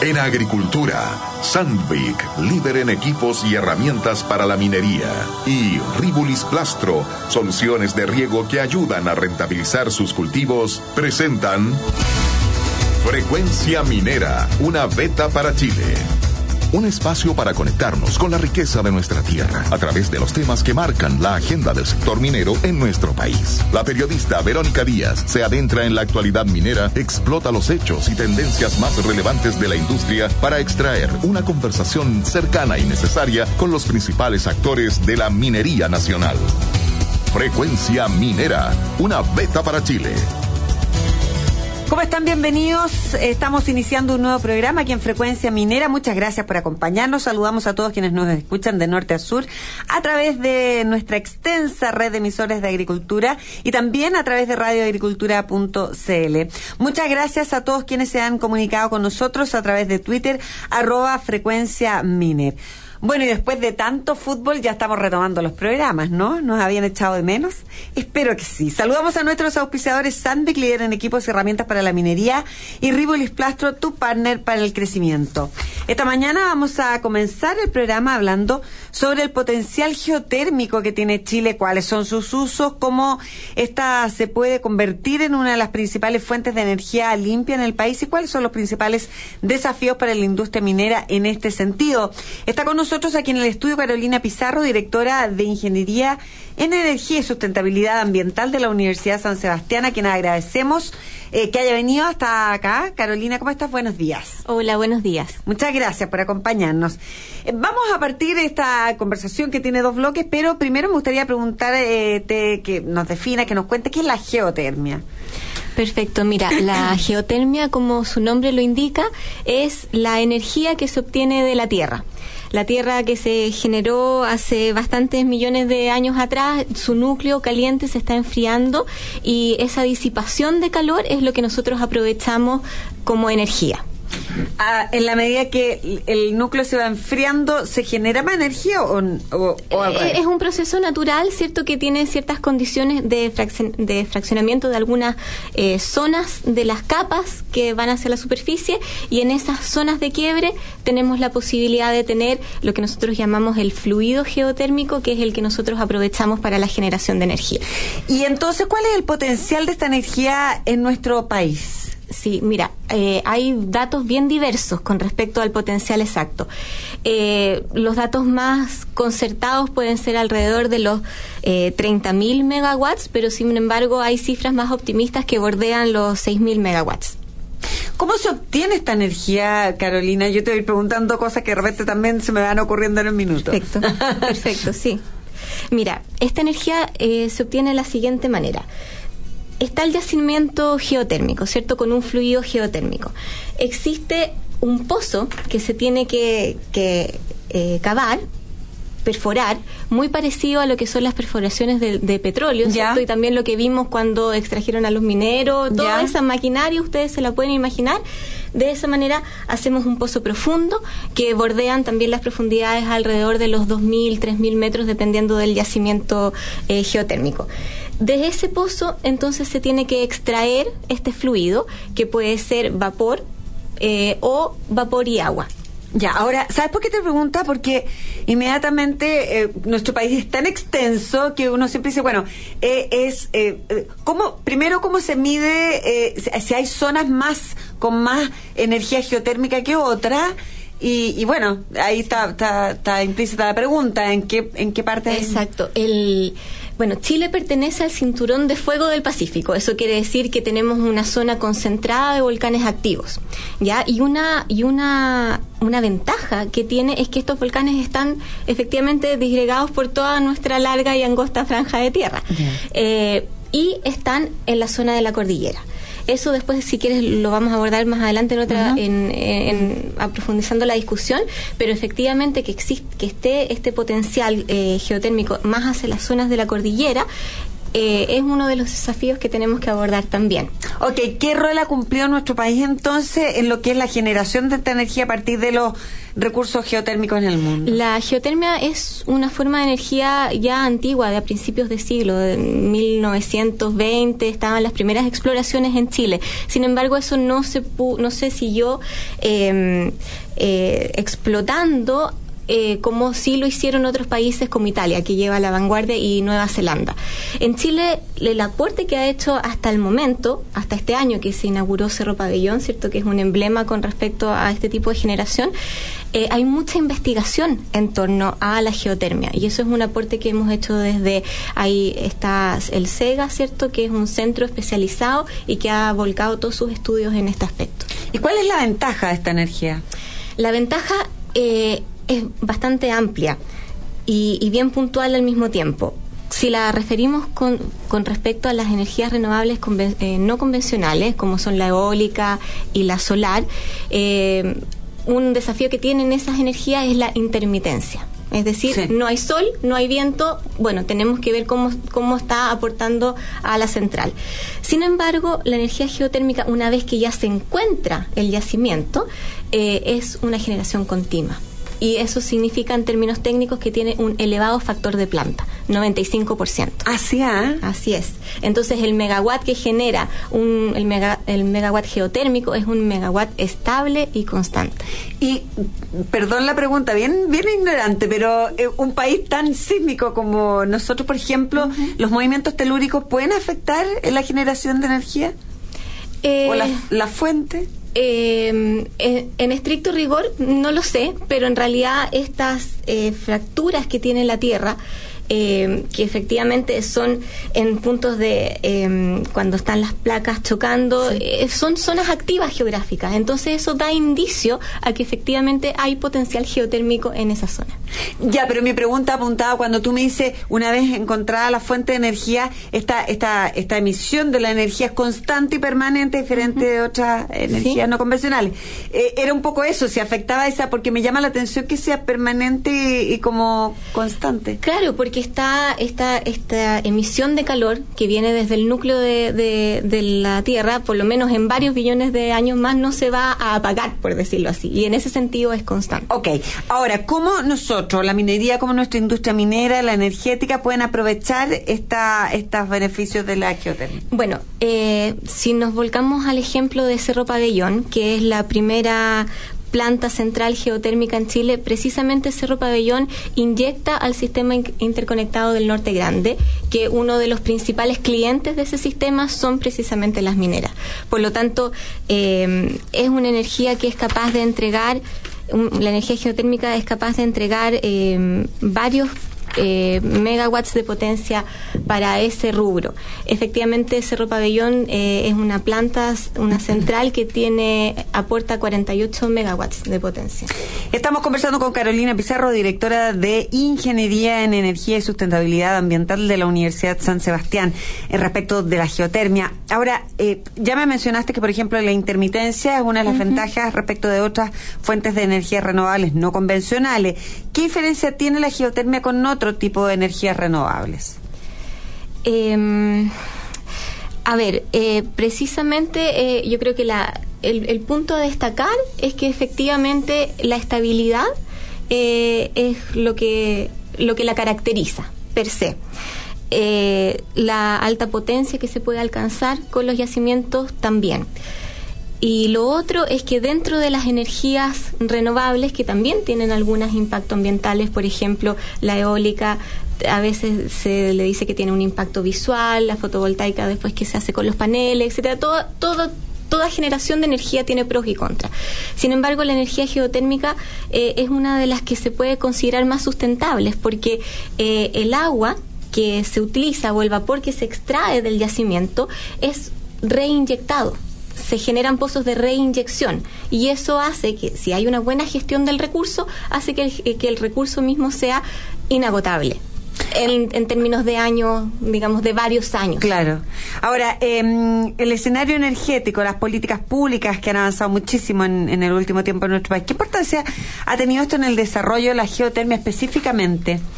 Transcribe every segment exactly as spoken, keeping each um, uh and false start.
En agricultura, Sandvik, líder en equipos y herramientas para la minería. Y Ribulis Plastro, soluciones de riego que ayudan a rentabilizar sus cultivos, presentan Frecuencia Minera, una beta para Chile. Un espacio para conectarnos con la riqueza de nuestra tierra a través de los temas que marcan la agenda del sector minero en nuestro país. La periodista Verónica Díaz se adentra en la actualidad minera, explota los hechos y tendencias más relevantes de la industria para extraer una conversación cercana y necesaria con los principales actores de la minería nacional. Frecuencia Minera, una beta para Chile. ¿Cómo están? Bienvenidos. Estamos iniciando un nuevo programa aquí en Frecuencia Minera. Muchas gracias por acompañarnos. Saludamos a todos quienes nos escuchan de norte a sur a través de nuestra extensa red de emisores de agricultura y también a través de radio agricultura punto c l. Muchas gracias a todos quienes se han comunicado con nosotros a través de Twitter, arroba Frecuencia Miner. Bueno, y después de tanto fútbol ya estamos retomando los programas, ¿no? ¿Nos habían echado de menos? Espero que sí. Saludamos a nuestros auspiciadores Sandvik, líder en equipos y herramientas para la minería, y Ribulis Plastro, tu partner para el crecimiento. Esta mañana vamos a comenzar el programa hablando sobre el potencial geotérmico que tiene Chile, cuáles son sus usos, cómo esta se puede convertir en una de las principales fuentes de energía limpia en el país y cuáles son los principales desafíos para la industria minera en este sentido. Está con nosotros Nosotros aquí en el estudio Carolina Pizarro, directora de Ingeniería en Energía y Sustentabilidad Ambiental de la Universidad San Sebastián, a quien agradecemos eh, que haya venido hasta acá. Carolina, ¿cómo estás? Buenos días. Hola, buenos días. Muchas gracias por acompañarnos. Eh, vamos a partir de esta conversación que tiene dos bloques, pero primero me gustaría preguntarte eh, que nos defina, que nos cuente qué es la geotermia. Perfecto, mira, la geotermia, como su nombre lo indica, es la energía que se obtiene de la Tierra. La Tierra que se generó hace bastantes millones de años atrás, su núcleo caliente se está enfriando y esa disipación de calor es lo que nosotros aprovechamos como energía. Ah, en la medida que el núcleo se va enfriando, ¿se genera más energía o, o, o es un proceso natural, cierto, que tiene ciertas condiciones de, fraccion, de fraccionamiento de algunas eh, zonas de las capas que van hacia la superficie, y en esas zonas de quiebre tenemos la posibilidad de tener lo que nosotros llamamos el fluido geotérmico, que es el que nosotros aprovechamos para la generación de energía. Y entonces, ¿cuál es el potencial de esta energía en nuestro país? Sí, mira, eh, hay datos bien diversos con respecto al potencial exacto. Eh, los datos más concertados pueden ser alrededor de los eh, treinta mil megawatts, pero sin embargo hay cifras más optimistas que bordean los seis mil megawatts. ¿Cómo se obtiene esta energía, Carolina? Yo te voy preguntando cosas que de repente también se me van ocurriendo en un minuto. Perfecto, perfecto, sí. Mira, esta energía eh, se obtiene de la siguiente manera. Está el yacimiento geotérmico, ¿cierto? Con un fluido geotérmico. Existe un pozo que se tiene que, que eh, cavar, perforar, muy parecido a lo que son las perforaciones de, de petróleo, ¿cierto? Ya. Y también lo que vimos cuando extrajeron a los mineros, toda ya. esa maquinaria, ustedes se la pueden imaginar. De esa manera hacemos un pozo profundo que bordean también las profundidades alrededor de los dos mil, tres mil metros, dependiendo del yacimiento eh, geotérmico. De ese pozo, entonces, se tiene que extraer este fluido, que puede ser vapor eh, o vapor y agua. Ya, ahora, ¿sabes por qué te pregunta? Porque inmediatamente eh, nuestro país es tan extenso que uno siempre dice, bueno, eh, es eh, ¿cómo, primero, ¿cómo se mide eh, si hay zonas más con más energía geotérmica que otra? Y, y bueno, ahí está, está, está implícita la pregunta, ¿en qué, en qué parte? Exacto, el... Bueno, Chile pertenece al cinturón de fuego del Pacífico. Eso quiere decir que tenemos una zona concentrada de volcanes activos, ¿ya? Y una y una una ventaja que tiene es que estos volcanes están efectivamente disgregados por toda nuestra larga y angosta franja de tierra. Yeah. Eh, y están en la zona de la cordillera. Eso después, si quieres, lo vamos a abordar más adelante en otra, uh-huh. en, en, en aprofundizando la discusión, pero efectivamente que existe, que esté este potencial eh, geotérmico más hacia las zonas de la cordillera eh, es uno de los desafíos que tenemos que abordar también. Ok, ¿qué rol ha cumplido nuestro país entonces en lo que es la generación de esta energía a partir de los recursos geotérmicos en el mundo? La geotermia es una forma de energía ya antigua, de a principios de siglo, de mil novecientos veinte, estaban las primeras exploraciones en Chile. Sin embargo, eso no se pu- no se siguió eh, eh, explotando Eh, como sí lo hicieron otros países como Italia, que lleva la vanguardia, y Nueva Zelanda. En Chile, el aporte que ha hecho hasta el momento, hasta este año que se inauguró Cerro Pabellón, ¿cierto?, que es un emblema con respecto a este tipo de generación, eh, hay mucha investigación en torno a la geotermia, y eso es un aporte que hemos hecho desde, ahí está el SEGA, ¿cierto?, que es un centro especializado y que ha volcado todos sus estudios en este aspecto. ¿Y cuál es la ventaja de esta energía? La ventaja eh, es bastante amplia y, y bien puntual al mismo tiempo. Si la referimos con, con respecto a las energías renovables conven, eh, no convencionales, como son la eólica y la solar, eh, un desafío que tienen esas energías es la intermitencia. Es decir, sí. no hay sol, no hay viento, bueno, tenemos que ver cómo, cómo está aportando a la central. Sin embargo, la energía geotérmica, una vez que ya se encuentra el yacimiento, eh, es una generación continua. Y eso significa en términos técnicos que tiene un elevado factor de planta, noventa y cinco por ciento. Así ¿eh? Así es. Entonces el megawatt que genera un, el, mega, el megawatt geotérmico es un megawatt estable y constante. Y, perdón la pregunta, bien, bien ignorante, pero eh, un país tan sísmico como nosotros, por ejemplo, uh-huh. ¿los movimientos telúricos pueden afectar en la generación de energía? Eh, ¿O la, la fuente? Eh, en, en estricto rigor no lo sé, pero en realidad estas eh, fracturas que tiene la Tierra, eh, que efectivamente son en puntos de eh, cuando están las placas chocando, sí. eh, son zonas activas geográficas, entonces eso da indicio a que efectivamente hay potencial geotérmico en esa zona. Ya, pero mi pregunta apuntaba cuando tú me dices, una vez encontrada la fuente de energía, esta esta esta emisión de la energía es constante y permanente, diferente uh-huh. de otras energías ¿Sí? no convencionales. Eh, era un poco eso, si afectaba esa, porque me llama la atención que sea permanente y, y como constante. Claro, porque está esta esta emisión de calor que viene desde el núcleo de, de, de la Tierra, por lo menos en varios billones de años más, no se va a apagar, por decirlo así, y en ese sentido es constante. Ok, ahora, ¿cómo nosotros, la minería, como nuestra industria minera, la energética, pueden aprovechar esta estos beneficios de la geotermia? Bueno, eh, si nos volcamos al ejemplo de Cerro Pabellón, que es la primera planta central geotérmica en Chile, precisamente Cerro Pabellón inyecta al sistema interconectado del Norte Grande, que uno de los principales clientes de ese sistema son precisamente las mineras. Por lo tanto, eh, es una energía que es capaz de entregar, un, la energía geotérmica es capaz de entregar eh, varios Eh, megawatts de potencia para ese rubro. Efectivamente, Cerro Pabellón eh, es una planta, una central que tiene aporta cuarenta y ocho megawatts de potencia. Estamos conversando con Carolina Pizarro, directora de Ingeniería en Energía y Sustentabilidad Ambiental de la Universidad San Sebastián, en respecto de la geotermia. Ahora, eh, ya me mencionaste que, por ejemplo, la intermitencia es una de las uh-huh. ventajas respecto de otras fuentes de energía renovables no convencionales. ¿Qué diferencia tiene la geotermia con otro tipo de energías renovables? Eh, a ver, eh, precisamente eh, yo creo que la, el, el punto a destacar es que efectivamente la estabilidad eh, es lo que, lo que la caracteriza per se. Eh, la alta potencia que se puede alcanzar con los yacimientos también. Y lo otro es que dentro de las energías renovables, que también tienen algunos impactos ambientales, por ejemplo, la eólica, a veces se le dice que tiene un impacto visual, la fotovoltaica después que se hace con los paneles, etcétera. Todo, todo, toda generación de energía tiene pros y contras. Sin embargo, la energía geotérmica eh, es una de las que se puede considerar más sustentables, porque eh, el agua que se utiliza o el vapor que se extrae del yacimiento es reinyectado. Se generan pozos de reinyección y eso hace que, si hay una buena gestión del recurso, hace que el, que el recurso mismo sea inagotable en, en términos de años, digamos, de varios años. Claro. Ahora, eh, el escenario energético, las políticas públicas que han avanzado muchísimo en, en el último tiempo en nuestro país, ¿qué importancia ha tenido esto en el desarrollo de la geotermia específicamente?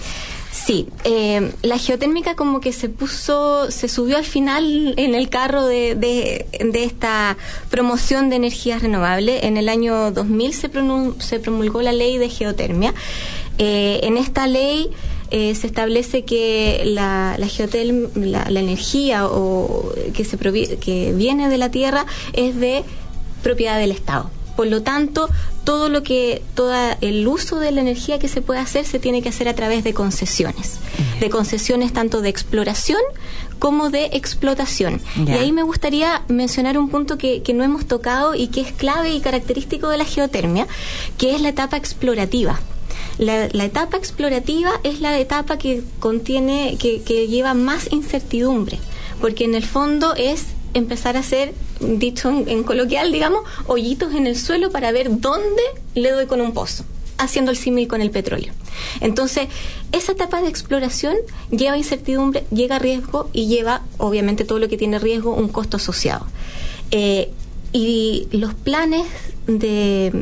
Sí, eh, la geotérmica como que se puso, se subió al final en el carro de, de, de esta promoción de energías renovables. En el año dos mil se, pronun- se promulgó la ley de geotermia. Eh, en esta ley eh, se establece que la, la, geoterm- la, la energía o que, se provi- que viene de la tierra es de propiedad del Estado. Por lo tanto, todo lo que, todo el uso de la energía que se puede hacer se tiene que hacer a través de concesiones, de concesiones tanto de exploración como de explotación. Ya. Y ahí me gustaría mencionar un punto que, que no hemos tocado y que es clave y característico de la geotermia, que es la etapa explorativa. La, la etapa explorativa es la etapa que contiene, que, que lleva más incertidumbre, porque en el fondo es empezar a hacer, dicho en, en coloquial, digamos, hoyitos en el suelo para ver dónde le doy con un pozo, haciendo el símil con el petróleo. Entonces, esa etapa de exploración lleva incertidumbre, llega riesgo y lleva, obviamente, todo lo que tiene riesgo, un costo asociado. Eh, y los planes de...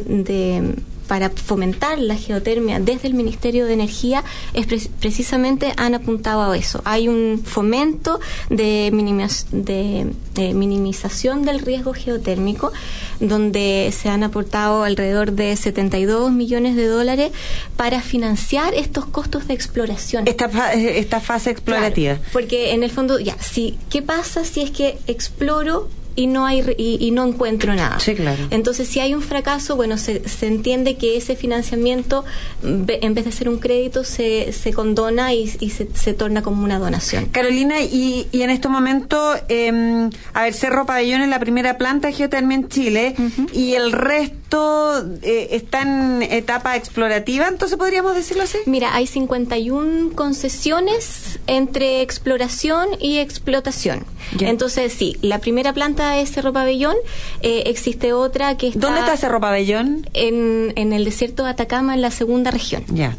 de para fomentar la geotermia desde el Ministerio de Energía es pre- precisamente han apuntado a eso. Hay un fomento de, minimiz- de, de minimización del riesgo geotérmico, donde se han aportado alrededor de setenta y dos millones de dólares para financiar estos costos de exploración. Esta, fa- esta fase explorativa. Claro, porque en el fondo, ya, si, ¿qué pasa si es que exploro y no hay y, y no encuentro nada? Sí, claro. Entonces, si hay un fracaso, bueno, se, se entiende que ese financiamiento, en vez de ser un crédito, se, se condona y, y se, se torna como una donación. Carolina, y, y en estos momentos, eh, a ver, Cerro Pabellón es la primera planta de geotermia en Chile, uh-huh. y el resto eh, está en etapa explorativa, entonces podríamos decirlo así. Mira, hay cincuenta y una concesiones entre exploración y explotación. Yeah. Entonces, sí, la primera planta es Cerro Pabellón, eh, existe otra que está... ¿Dónde está Cerro Pabellón? En, en el desierto de Atacama, en la segunda región. Ya. Yeah.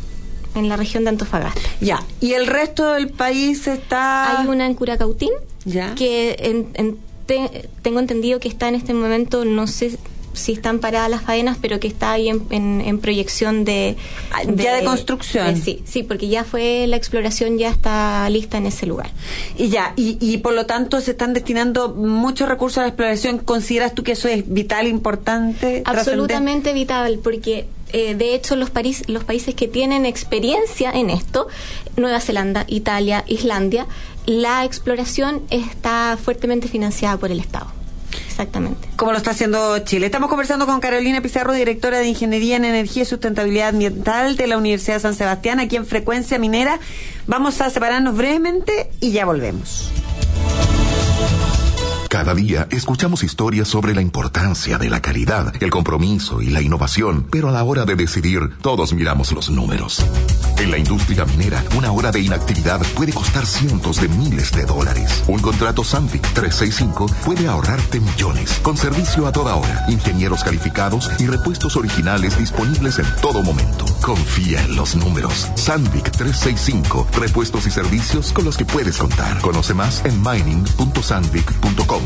En la región de Antofagasta. Ya. ¿Y el resto del país está...? Hay una en Curacautín, ya, que en, en te, tengo entendido que está en este momento, no sé si están paradas las faenas, pero que está ahí en, en, en proyección de, de... Ya de construcción. De, sí, sí, porque ya fue la exploración, ya está lista en ese lugar. Y ya, y, y por lo tanto se están destinando muchos recursos a la exploración. ¿Consideras tú que eso es vital, importante? Absolutamente vital, porque... Eh, de hecho, los, París, los países que tienen experiencia en esto, Nueva Zelanda, Italia, Islandia, la exploración está fuertemente financiada por el Estado. Exactamente. Como lo está haciendo Chile. Estamos conversando con Carolina Pizarro, directora de Ingeniería en Energía y Sustentabilidad Ambiental de la Universidad de San Sebastián, aquí en Frecuencia Minera. Vamos a separarnos brevemente y ya volvemos. Cada día escuchamos historias sobre la importancia de la calidad, el compromiso y la innovación, pero a la hora de decidir, todos miramos los números. En la industria minera, una hora de inactividad puede costar cientos de miles de dólares. Un contrato Sandvik trescientos sesenta y cinco puede ahorrarte millones, con servicio a toda hora, ingenieros calificados y repuestos originales disponibles en todo momento. Confía en los números. Sandvik trescientos sesenta y cinco, repuestos y servicios con los que puedes contar. Conoce más en mining punto sandvik punto com.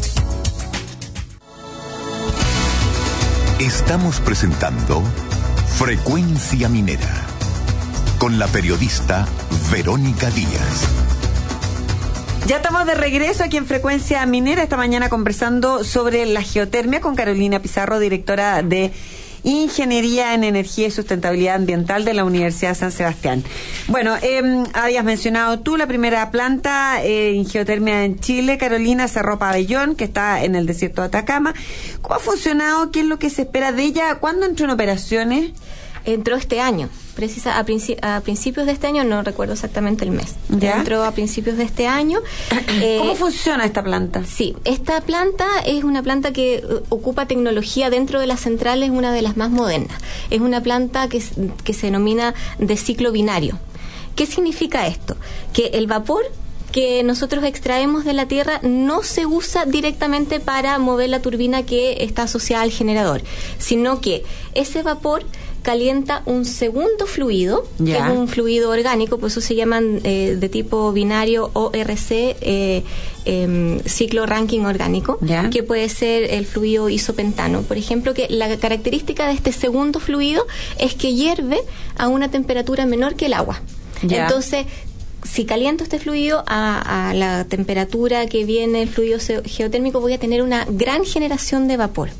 Estamos presentando Frecuencia Minera con la periodista Verónica Díaz. Ya estamos de regreso aquí en Frecuencia Minera, esta mañana conversando sobre la geotermia con Carolina Pizarro, directora de Ingeniería en Energía y Sustentabilidad Ambiental de la Universidad de San Sebastián. Bueno, eh, habías mencionado tú la primera planta eh, en geotermia en Chile, Carolina, Cerro Pabellón, que está en el desierto de Atacama. ¿Cómo ha funcionado? ¿Qué es lo que se espera de ella? ¿Cuándo entró en operaciones? Entró este año. Precisa, a, princi- a principios de este año, no recuerdo exactamente el mes. ¿Ya? Entró a principios de este año. ¿Cómo eh, funciona esta planta? Sí, esta planta es una planta que uh, ocupa tecnología dentro de las centrales, una de las más modernas. Es una planta que, que se denomina de ciclo binario. ¿Qué significa esto? Que el vapor que nosotros extraemos de la tierra no se usa directamente para mover la turbina que está asociada al generador, sino que ese vapor calienta un segundo fluido, Ya. que es un fluido orgánico, por eso se llaman eh, de tipo binario O R C, eh, eh, ciclo ranking orgánico, Ya. que puede ser el fluido isopentano. Por ejemplo, que la característica de este segundo fluido es que hierve a una temperatura menor que el agua. Ya. Entonces, si caliento este fluido a, a la temperatura que viene el fluido geotérmico, voy a tener una gran generación de vapor.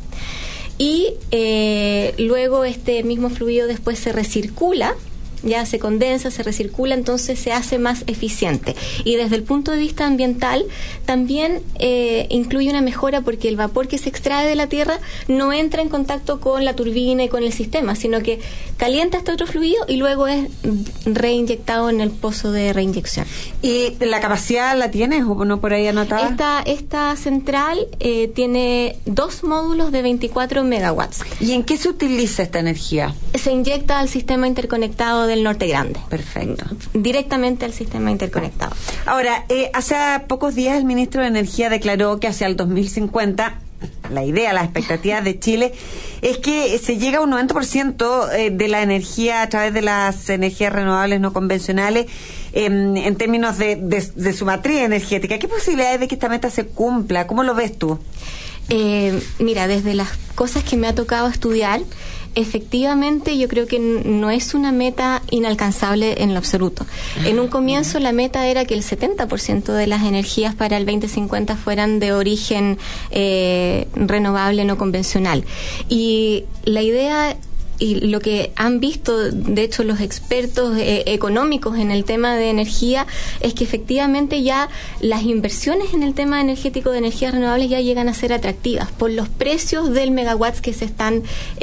Y eh, luego este mismo fluido después se recircula, ya se condensa, se recircula, entonces se hace más eficiente. Y desde el punto de vista ambiental también eh, incluye una mejora, porque el vapor que se extrae de la tierra no entra en contacto con la turbina y con el sistema, sino que calienta este otro fluido y luego es reinyectado en el pozo de reinyección. ¿Y la capacidad la tienes o no por ahí anotada? Esta, esta central eh, tiene dos módulos de veinticuatro megawatts. ¿Y en qué se utiliza esta energía? Se inyecta al sistema interconectado del Norte Grande. Perfecto. Directamente al sistema interconectado. Ahora, eh, hace pocos días el ministro de Energía declaró que hacia el dos mil cincuenta la idea, las expectativas de Chile es que se llega a un noventa por ciento de la energía a través de las energías renovables no convencionales eh, en términos de, de, de su matriz energética. ¿Qué posibilidades de que esta meta se cumpla? ¿Cómo lo ves tú? Eh, mira, desde las cosas que me ha tocado estudiar, efectivamente yo creo que n- no es una meta inalcanzable en lo absoluto. En un comienzo la meta era que el setenta por ciento de las energías para el veinte cincuenta fueran de origen eh, renovable no convencional. Y la idea y lo que han visto, de hecho, los expertos eh, económicos en el tema de energía, es que efectivamente ya las inversiones en el tema energético de energías renovables ya llegan a ser atractivas por los precios del megawatts que se están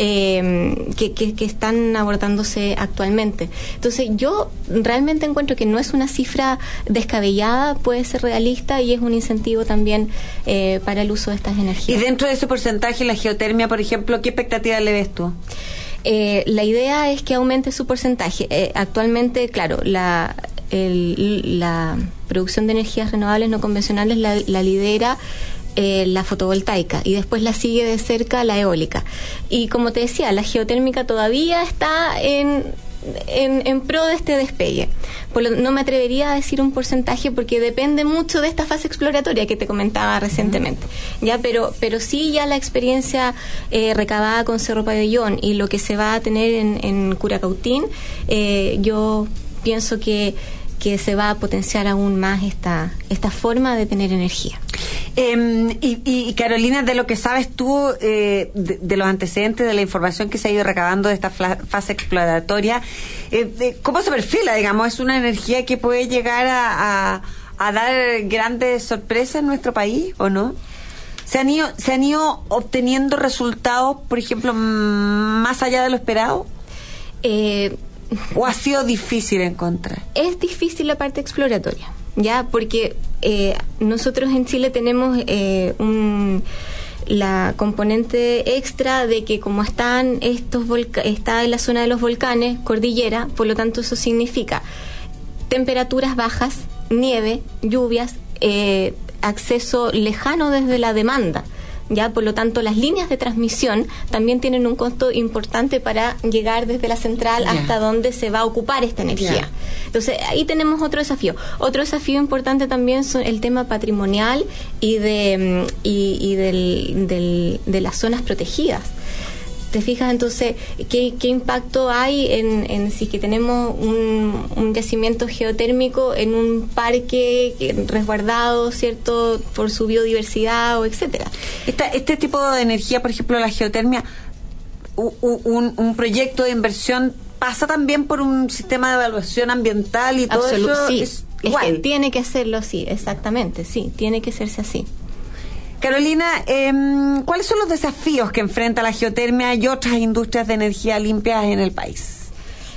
eh, que, que, que están abordándose actualmente. Entonces, yo realmente encuentro que no es una cifra descabellada, puede ser realista y es un incentivo también eh, para el uso de estas energías. Y dentro de ese porcentaje, la geotermia, por ejemplo, ¿qué expectativa le ves tú? Eh, la idea es que aumente su porcentaje. Eh, actualmente, claro, la, el, la producción de energías renovables no convencionales la, la lidera eh, la fotovoltaica y después la sigue de cerca la eólica. Y como te decía, la geotérmica todavía está en... En, en pro de este despegue. Por lo, no me atrevería a decir un porcentaje porque depende mucho de esta fase exploratoria que te comentaba recientemente. Ya, pero pero sí ya la experiencia eh, recabada con Cerro Pabellón y lo que se va a tener en, en Curacautín, eh, yo pienso que que se va a potenciar aún más esta esta forma de tener energía. Eh, y, y Carolina, de lo que sabes tú, eh, de, de los antecedentes, de la información que se ha ido recabando de esta fla, fase exploratoria, eh, de, ¿cómo se perfila, digamos? ¿Es una energía que puede llegar a, a, a dar grandes sorpresas en nuestro país o no? ¿Se han ido, se han ido obteniendo resultados, por ejemplo, más allá de lo esperado? Eh, ¿O ha sido difícil encontrar? Es difícil la parte exploratoria, ya, porque eh, nosotros en Chile tenemos eh, un, la componente extra de que como están estos volca- está en la zona de los volcanes, cordillera, por lo tanto eso significa temperaturas bajas, nieve, lluvias, eh, acceso lejano desde la demanda. Ya, por lo tanto, las líneas de transmisión también tienen un costo importante para llegar desde la central yeah. hasta donde se va a ocupar esta energía. Yeah. Entonces, ahí tenemos otro desafío. Otro desafío importante también son el tema patrimonial y de y, y del, del, de las zonas protegidas. ¿Te fijas? Entonces, ¿qué, qué impacto hay en, en si que tenemos un, un yacimiento geotérmico en un parque resguardado, ¿cierto?, por su biodiversidad o etcétera? Esta, este tipo de energía, por ejemplo, la geotermia, un, un, un proyecto de inversión pasa también por un sistema de evaluación ambiental y todo Absolut, eso. Sí. Es es igual. que tiene que hacerlo así, exactamente, sí, tiene que hacerse así. Carolina, eh, ¿cuáles son los desafíos que enfrenta la geotermia y otras industrias de energía limpias en el país?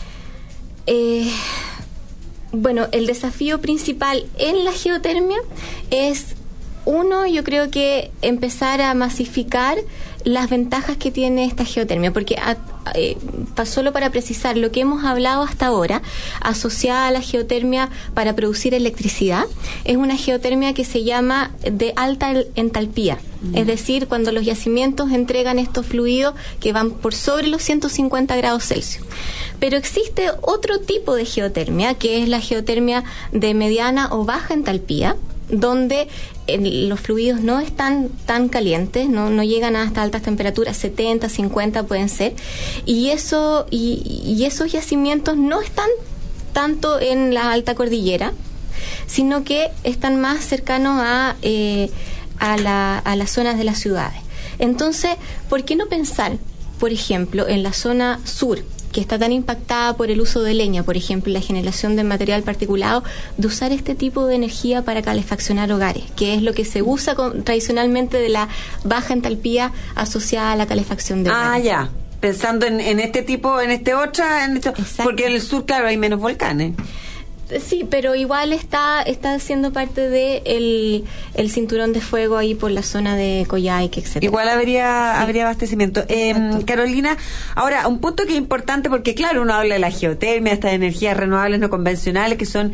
Eh, bueno, el desafío principal en la geotermia es, uno, yo creo que empezar a masificar las ventajas que tiene esta geotermia, porque a, eh, pa, solo para precisar, lo que hemos hablado hasta ahora, asociada a la geotermia para producir electricidad, es una geotermia que se llama de alta entalpía. Mm. Es decir, cuando los yacimientos entregan estos fluidos que van por sobre los ciento cincuenta grados Celsius. Pero existe otro tipo de geotermia, que es la geotermia de mediana o baja entalpía, donde eh, los fluidos no están tan calientes, no, no llegan hasta altas temperaturas, setenta, cincuenta pueden ser, y eso y, y esos yacimientos no están tanto en la alta cordillera, sino que están más cercanos a, eh, a, la, a las zonas de las ciudades. Entonces, ¿por qué no pensar, por ejemplo, en la zona sur, que está tan impactada por el uso de leña, por ejemplo, la generación de material particulado, de usar este tipo de energía para calefaccionar hogares, que es lo que se usa con, tradicionalmente de la baja entalpía asociada a la calefacción de hogares? Ah, ya. Pensando en, en este tipo, en este otra, en este, porque en el sur, claro, hay menos volcanes. Sí, pero igual está está siendo parte de el, el cinturón de fuego ahí por la zona de Coyhaique, etcétera. Igual habría sí. habría abastecimiento. Eh, Carolina, ahora, un punto que es importante, porque claro, uno habla de la geotermia, estas energías renovables no convencionales, que son...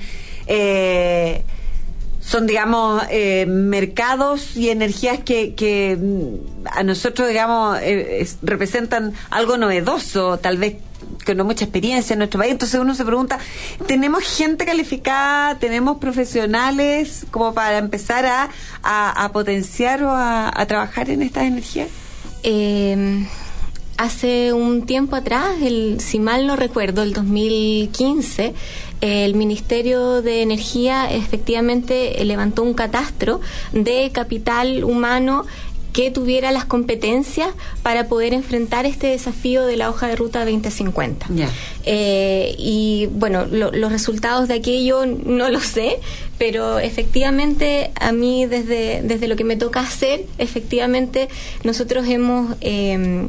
Eh, son, digamos, eh, mercados y energías que, que a nosotros, digamos, eh, es, representan algo novedoso, tal vez con no mucha experiencia en nuestro país. Entonces uno se pregunta, ¿tenemos gente calificada, tenemos profesionales como para empezar a, a, a potenciar o a, a trabajar en estas energías? Eh... Hace un tiempo atrás, el, si mal no recuerdo, el dos mil quince, el Ministerio de Energía efectivamente levantó un catastro de capital humano que tuviera las competencias para poder enfrentar este desafío de la hoja de ruta veinte cincuenta. Yeah. Eh, y bueno, lo, los resultados de aquello no lo sé, pero efectivamente a mí desde, desde lo que me toca hacer, efectivamente nosotros hemos... Eh,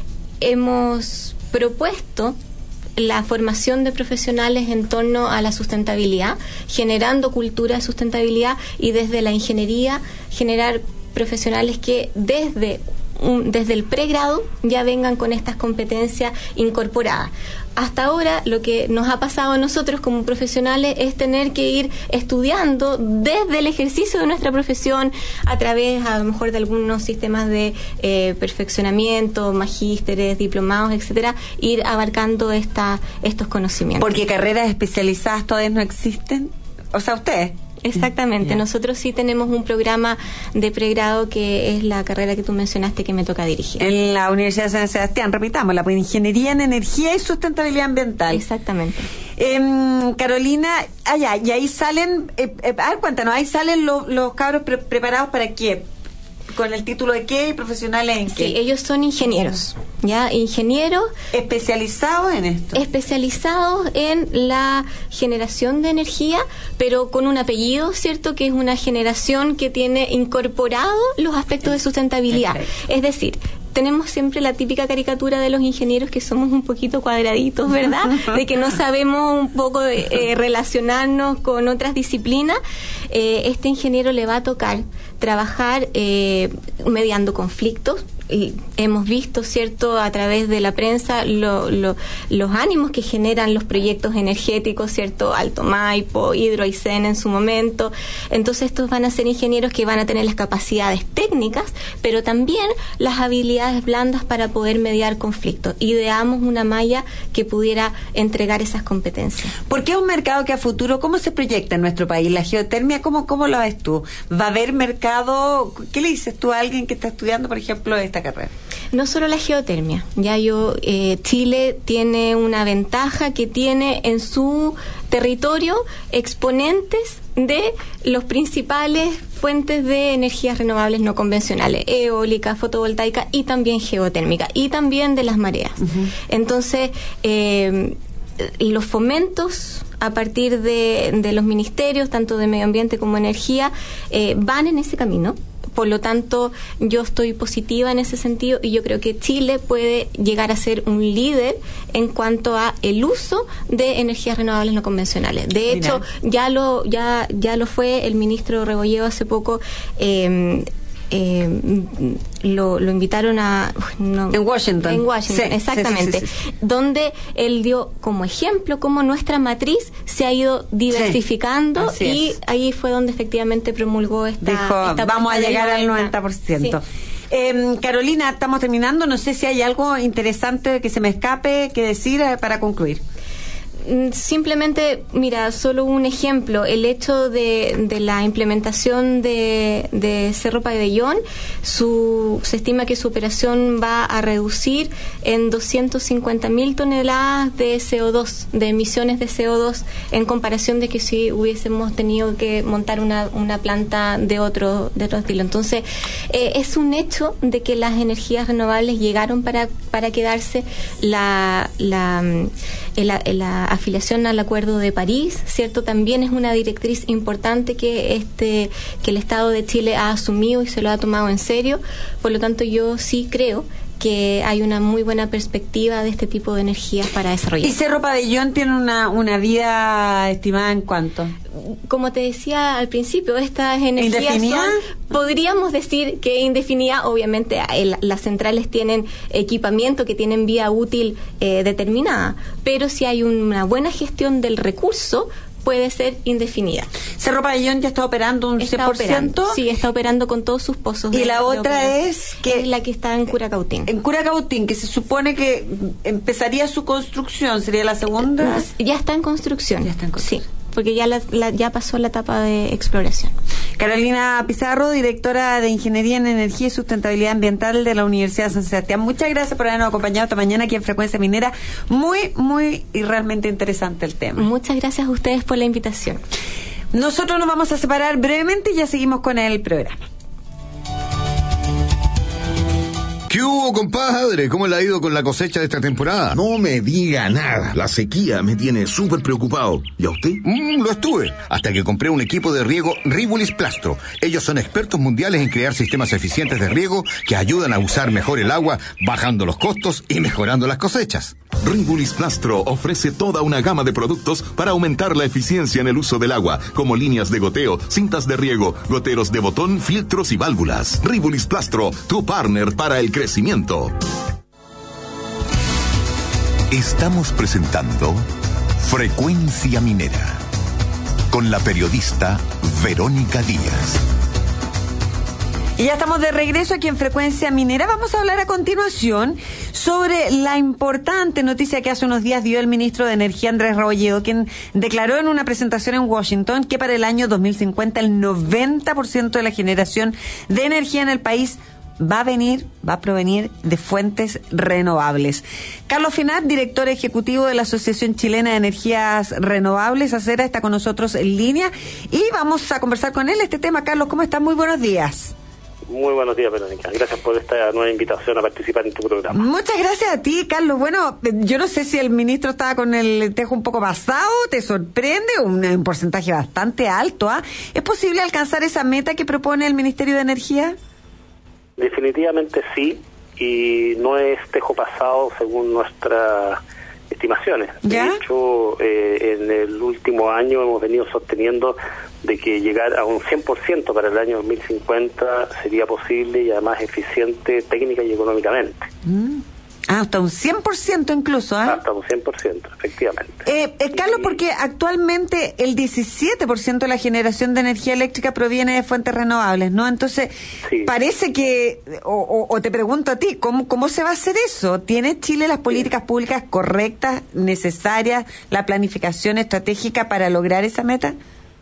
hemos propuesto la formación de profesionales en torno a la sustentabilidad, generando cultura de sustentabilidad, y desde la ingeniería generar profesionales que desde un, desde el pregrado ya vengan con estas competencias incorporadas. Hasta ahora lo que nos ha pasado a nosotros como profesionales es tener que ir estudiando desde el ejercicio de nuestra profesión a través a lo mejor de algunos sistemas de eh, perfeccionamiento, magísteres, diplomados, etcétera, ir abarcando esta, estos conocimientos. Porque carreras especializadas todavía no existen. O sea, ustedes. Exactamente, yeah. Nosotros sí tenemos un programa de pregrado que es la carrera que tú mencionaste que me toca dirigir. En la Universidad de San Sebastián, repitámosla, pues Ingeniería en Energía y Sustentabilidad Ambiental. Exactamente. Eh, Carolina, allá, y ahí salen, eh, eh, a ver, cuéntanos, ahí salen lo, los cabros pre- preparados para qué, con el título de qué y profesionales en qué. Sí, ellos son ingenieros, ya, ingenieros especializados en esto. Especializados en la generación de energía, pero con un apellido, ¿cierto? Que es una generación que tiene incorporado los aspectos de sustentabilidad. Perfecto. Es decir, tenemos siempre la típica caricatura de los ingenieros que somos un poquito cuadraditos, ¿verdad? De que no sabemos un poco de, eh, relacionarnos con otras disciplinas. Eh, este ingeniero le va a tocar trabajar eh, mediando conflictos. Y hemos visto, ¿cierto?, a través de la prensa lo, lo, los ánimos que generan los proyectos energéticos, ¿cierto?, Alto Maipo, Hidro Aysén en su momento. Entonces estos van a ser ingenieros que van a tener las capacidades técnicas, pero también las habilidades blandas para poder mediar conflictos. Ideamos una malla que pudiera entregar esas competencias. ¿Por qué es un mercado que a futuro, cómo se proyecta en nuestro país? La geotermia, ¿cómo, cómo lo ves tú? ¿Va a haber mercado? ¿Qué le dices tú a alguien que está estudiando, por ejemplo, esta carrera? No solo la geotermia, ya yo eh, Chile tiene una ventaja que tiene en su territorio exponentes de los principales fuentes de energías renovables no convencionales, eólica, fotovoltaica y también geotérmica, y también de las mareas. Uh-huh. Entonces, eh, los fomentos a partir de, de los ministerios, tanto de medio ambiente como energía, eh, van en ese camino. Por lo tanto, yo estoy positiva en ese sentido y yo creo que Chile puede llegar a ser un líder en cuanto a el uso de energías renovables no convencionales. De hecho, ya lo ya ya lo fue el ministro Rebolledo hace poco. Eh, eh, lo, lo invitaron a... No, en Washington. En Washington, sí, exactamente. Sí, sí, sí, sí. Donde él dio como ejemplo cómo nuestra matriz se ha ido diversificando sí, y es. ahí fue donde efectivamente promulgó esta... Dijo, esta vamos a llegar al noventa. noventa por ciento. Sí. Eh, Carolina, estamos terminando. No sé si hay algo interesante que se me escape que decir eh, para concluir. Simplemente, mira, solo un ejemplo, el hecho de, de la implementación de, de Cerro Pabellón, su, se estima que su operación va a reducir en doscientas cincuenta mil toneladas de C O dos, de emisiones de C O dos, en comparación de que si hubiésemos tenido que montar una, una planta de otro, de otro estilo. Entonces, eh, es un hecho de que las energías renovables llegaron para, para quedarse. La, la, la, la afiliación al Acuerdo de París, ¿cierto? También es una directriz importante que este que el Estado de Chile ha asumido y se lo ha tomado en serio. Por lo tanto, yo sí creo que hay una muy buena perspectiva de este tipo de energías para desarrollar. ¿Y Cerro Pabellón tiene una, una vida estimada en cuánto? Como te decía al principio, estas energías ¿Indefinida? son, podríamos decir que indefinida. Obviamente el, las centrales tienen equipamiento que tienen vida útil eh, determinada, pero si hay una buena gestión del recurso, puede ser indefinida. Cerro Pabellón ya está operando un Está cien por ciento. operando, sí, está operando con todos sus pozos. Y de, la de otra operación. es que... Es la que está en Curacautín. En Curacautín, que se supone que empezaría su construcción, ¿sería la segunda? Ya está en construcción. Ya está en construcción. Sí, porque ya, la, la, ya pasó la etapa de exploración. Carolina Pizarro, directora de Ingeniería en Energía y Sustentabilidad Ambiental de la Universidad de San Sebastián. Muchas gracias por habernos acompañado esta mañana aquí en Frecuencia Minera. Muy, muy y realmente interesante el tema. Muchas gracias a ustedes por la invitación. Nosotros nos vamos a separar brevemente y ya seguimos con el programa. ¿Qué hubo, compadre? ¿Cómo le ha ido con la cosecha de esta temporada? No me diga nada. La sequía me tiene súper preocupado. ¿Y a usted? Mm, lo estuve, hasta que compré un equipo de riego Rivulis Plastro. Ellos son expertos mundiales en crear sistemas eficientes de riego que ayudan a usar mejor el agua, bajando los costos y mejorando las cosechas. Rivulis Plastro ofrece toda una gama de productos para aumentar la eficiencia en el uso del agua, como líneas de goteo, cintas de riego, goteros de botón, filtros y válvulas. Rivulis Plastro, tu partner para el crecimiento. Estamos presentando Frecuencia Minera con la periodista Verónica Díaz. Y ya estamos de regreso aquí en Frecuencia Minera. Vamos a hablar a continuación sobre la importante noticia que hace unos días dio el ministro de Energía, Andrés Rebolledo, quien declaró en una presentación en Washington que para el año dos mil cincuenta el noventa por ciento de la generación de energía en el país va a venir, va a provenir de fuentes renovables. Carlos Finat, director ejecutivo de la Asociación Chilena de Energías Renovables, ACERA, está con nosotros en línea y vamos a conversar con él este tema. Carlos, ¿cómo estás? Muy buenos días. Muy buenos días, Verónica. Gracias por esta nueva invitación a participar en tu programa. Muchas gracias a ti, Carlos. Bueno, yo no sé si el ministro estaba con el tejo un poco pasado, ¿te sorprende? Un, un porcentaje bastante alto, ¿ah? ¿eh? ¿Es posible alcanzar esa meta que propone el Ministerio de Energía? Definitivamente sí, y no es tejo pasado según nuestras estimaciones. ¿Ya? De hecho, eh, en el último año hemos venido sosteniendo de que llegar a un cien por ciento para el año dos mil cincuenta sería posible y además eficiente técnica y económicamente. Mm. Ah, hasta un cien por ciento incluso, ¿ah? ¿eh? Hasta un cien por ciento, efectivamente. Eh, eh, Carlos, porque actualmente el diecisiete por ciento de la generación de energía eléctrica proviene de fuentes renovables, ¿no? Entonces, sí. Parece que, o, o, o te pregunto a ti, ¿cómo, ¿cómo se va a hacer eso? ¿Tiene Chile las políticas públicas correctas, necesarias, la planificación estratégica para lograr esa meta?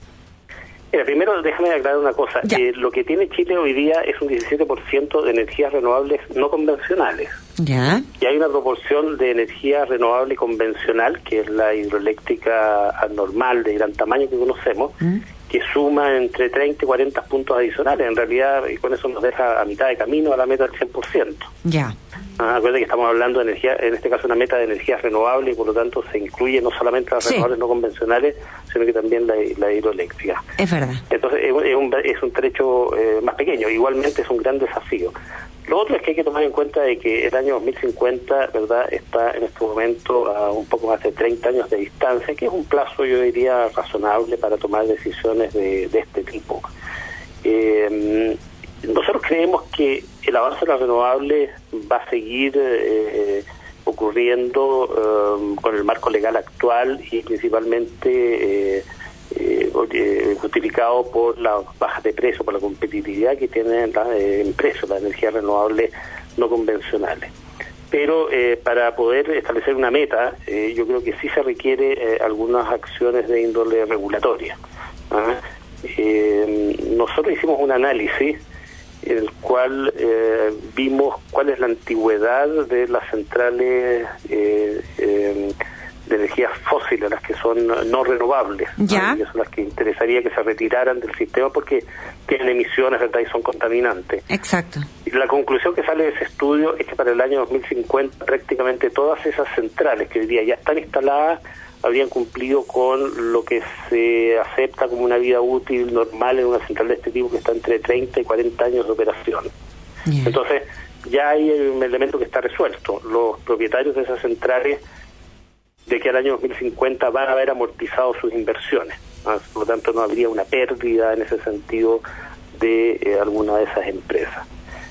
Mira, primero déjame aclarar una cosa. Eh, lo que tiene Chile hoy día es un diecisiete por ciento de energías renovables no convencionales. Ya. Y hay una proporción de energía renovable convencional, que es la hidroeléctrica normal de gran tamaño que conocemos, ¿Mm? que suma entre treinta y cuarenta puntos adicionales. En realidad, y con eso nos deja a mitad de camino a la meta del cien por ciento. Ya. Ah, acuérdense que estamos hablando de energía, en este caso una meta de energías renovables, y por lo tanto se incluye no solamente las sí. renovables no convencionales, sino que también la, la hidroeléctrica. Es verdad. Entonces es un, es un trecho eh, más pequeño, igualmente es un gran desafío. Lo otro es que hay que tomar en cuenta de que el año dos mil cincuenta, ¿verdad?, está en este momento a un poco más de treinta años de distancia, que es un plazo, yo diría, razonable para tomar decisiones de, de este tipo. Eh, nosotros creemos que el avance de las renovables va a seguir eh, ocurriendo eh, con el marco legal actual y principalmente eh, eh, justificado por las bajas de precio, por la competitividad que tienen las eh, empresas, las energías renovables no convencionales. Pero eh, para poder establecer una meta, eh, yo creo que sí se requiere eh, algunas acciones de índole regulatoria. ¿Ah? Eh, nosotros hicimos un análisis en el cual eh, vimos cuál es la antigüedad de las centrales eh, eh, de energías fósiles, las que son no renovables, ¿Ya? ¿no? Que son las que interesaría que se retiraran del sistema porque tienen emisiones, ¿verdad? Y son contaminantes. Exacto. Y la conclusión que sale de ese estudio es que para el año dos mil cincuenta prácticamente todas esas centrales que hoy día ya están instaladas habrían cumplido con lo que se acepta como una vida útil normal en una central de este tipo, que está entre treinta y cuarenta años de operación. Yeah. Entonces, ya hay un elemento que está resuelto. Los propietarios de esas centrales, de que al año dos mil cincuenta van a haber amortizado sus inversiones. ¿Ah? Por lo tanto, no habría una pérdida en ese sentido de eh, alguna de esas empresas.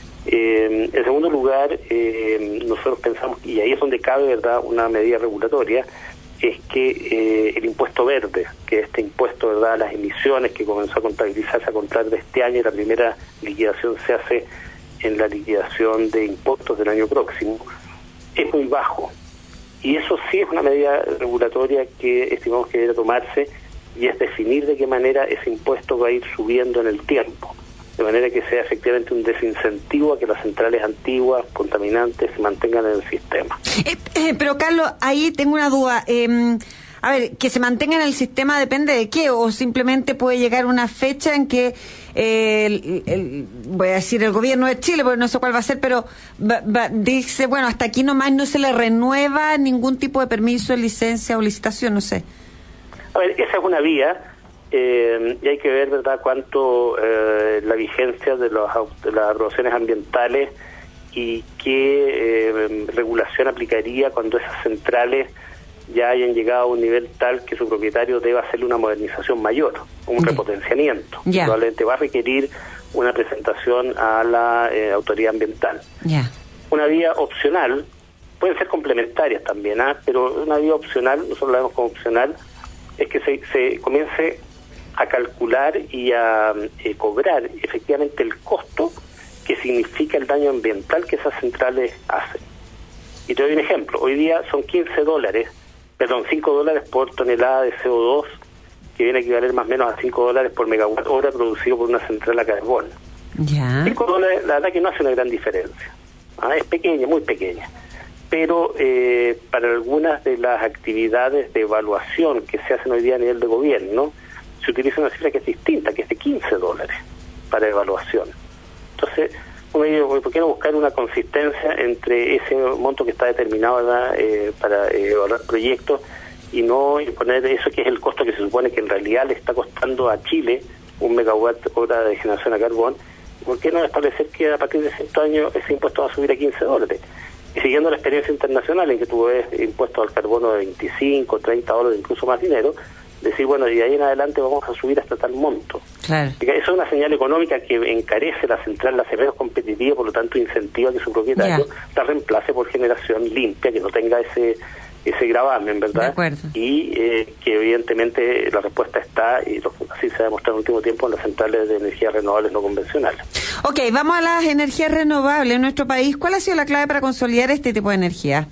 Eh, en segundo lugar, eh, nosotros pensamos, y ahí es donde cabe, ¿verdad?, una medida regulatoria, es que eh, el impuesto verde, que este impuesto, ¿verdad?, a las emisiones que comenzó a contabilizarse a contar de este año, y la primera liquidación se hace en la liquidación de impuestos del año próximo, es muy bajo. Y eso sí es una medida regulatoria que estimamos que debe tomarse, y es definir de qué manera ese impuesto va a ir subiendo en el tiempo, de manera que sea efectivamente un desincentivo a que las centrales antiguas, contaminantes, se mantengan en el sistema. Eh, eh, pero Carlos, ahí tengo una duda. Eh, a ver, que se mantenga en el sistema depende de qué, o simplemente puede llegar una fecha en que, eh, el, el, voy a decir el gobierno de Chile, porque no sé cuál va a ser, pero va, va, dice, bueno, hasta aquí nomás no se le renueva ningún tipo de permiso, licencia o licitación, no sé. A ver, esa es una vía. Eh, y hay que ver, ¿verdad?, cuánto eh, la vigencia de, los, de las aprobaciones ambientales y qué eh, regulación aplicaría cuando esas centrales ya hayan llegado a un nivel tal que su propietario deba hacerle una modernización mayor, un yeah. repotenciamiento. Yeah. Probablemente va a requerir una presentación a la eh, autoridad ambiental. Yeah. Una vía opcional, pueden ser complementarias también, ¿ah? Pero una vía opcional, nosotros la vemos como opcional, es que se, se comience a calcular y a eh, cobrar efectivamente el costo que significa el daño ambiental que esas centrales hacen. Y te doy un ejemplo. Hoy día son quince dólares, perdón, cinco dólares por tonelada de C O dos, que viene a equivaler más o menos a cinco dólares por megawatt hora producido por una central a carbón. Ya. cinco dólares, la verdad que no hace una gran diferencia. ¿Ah? Es pequeña, muy pequeña. Pero eh, para algunas de las actividades de evaluación que se hacen hoy día a nivel de gobierno, se utiliza una cifra que es distinta, que es de quince dólares para evaluación. Entonces, ¿por qué no buscar una consistencia entre ese monto que está determinado, ¿verdad?, eh, para eh, evaluar proyectos, y no imponer eso que es el costo que se supone que en realidad le está costando a Chile un megawatt hora de generación a carbón? ¿Por qué no establecer que a partir de cierto año ese impuesto va a subir a quince dólares? Y siguiendo la experiencia internacional en que tú ves impuestos al carbono de veinticinco, treinta dólares, incluso más dinero, decir, bueno, y de ahí en adelante vamos a subir hasta tal monto. Claro. Eso es una señal económica que encarece la central, la hace menos competitiva, por lo tanto incentiva que su propietario yeah. la reemplace por generación limpia, que no tenga ese ese gravamen, ¿verdad? De acuerdo. Y eh, que evidentemente la respuesta está, y lo, así se ha demostrado en el último tiempo, en las centrales de energías renovables no convencionales. Ok, vamos a las energías renovables en nuestro país. ¿Cuál ha sido la clave para consolidar este tipo de energía?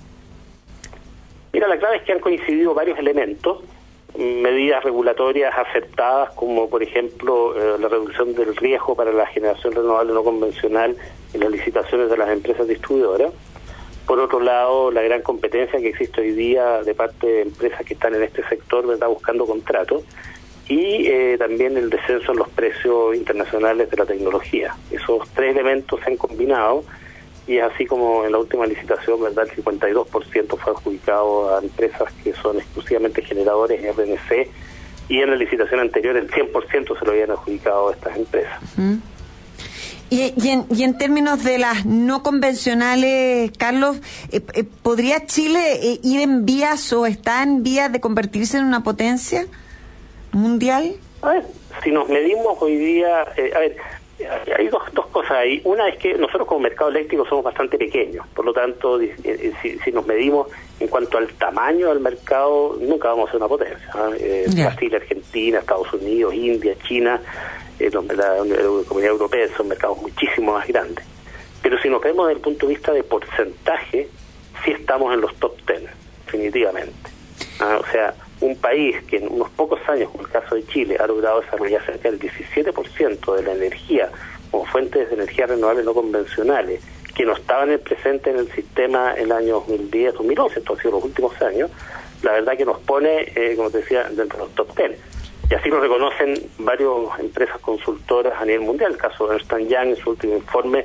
Mira, la clave es que han coincidido varios elementos, medidas regulatorias aceptadas, como por ejemplo eh, la reducción del riesgo para la generación renovable no convencional en las licitaciones de las empresas distribuidoras. Por otro lado, la gran competencia que existe hoy día de parte de empresas que están en este sector, ¿verdad?, buscando contratos, y eh, también el descenso en los precios internacionales de la tecnología. Esos tres elementos se han combinado, y es así como en la última licitación, ¿verdad?, el cincuenta y dos por ciento fue adjudicado a empresas que son exclusivamente generadores R N C, y en la licitación anterior el cien por ciento se lo habían adjudicado a estas empresas. Uh-huh. Y, y, en, y en términos de las no convencionales, Carlos, eh, eh, ¿podría Chile eh, ir en vías o está en vías de convertirse en una potencia mundial? A ver, si nos medimos hoy día, eh, a ver, hay dos, dos cosas ahí. Una es que nosotros como mercado eléctrico somos bastante pequeños, por lo tanto, si, si nos medimos en cuanto al tamaño del mercado, nunca vamos a ser una potencia. ¿eh? Yeah. Brasil, Argentina, Estados Unidos, India, China, eh, la, la, la Comunidad Europea son mercados muchísimo más grandes. Pero si nos vemos desde el punto de vista de porcentaje, sí estamos en los top ten, definitivamente. ¿Ah? O sea, un país que en unos pocos años, como el caso de Chile, ha logrado desarrollar cerca del diecisiete por ciento de la energía como fuentes de energía renovables no convencionales, que no estaban en presente en el sistema en el año dos mil diez, dos mil once, estos han sido los últimos años, la verdad que nos pone, eh, como te decía, dentro de los top ten. Y así lo reconocen varias empresas consultoras a nivel mundial. El caso de Ernst and Young, en su último informe